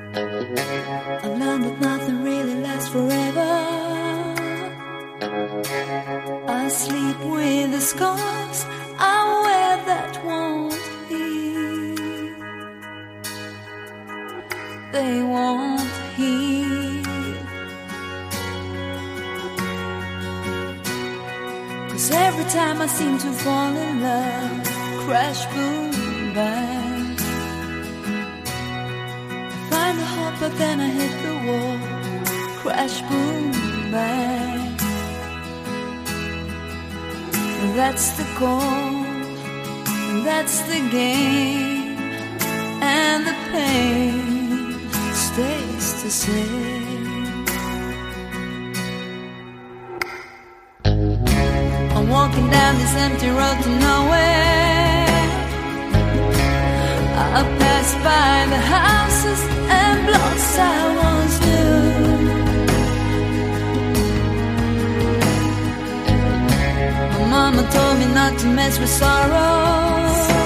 I've learned that nothing really lasts forever. I sleep with the scars I wear that won't heal. They won't heal. 'Cause every time I seem to fall in love, crash, boom, bang. Find the hope, but then I hit the wall. Crash, boom, bang. That's the goal, that's the game, and the pain stays the same. I'm walking down this empty road to nowhere. I pass by the houses and blocks I once knew. My mama told me not to mess with sorrow.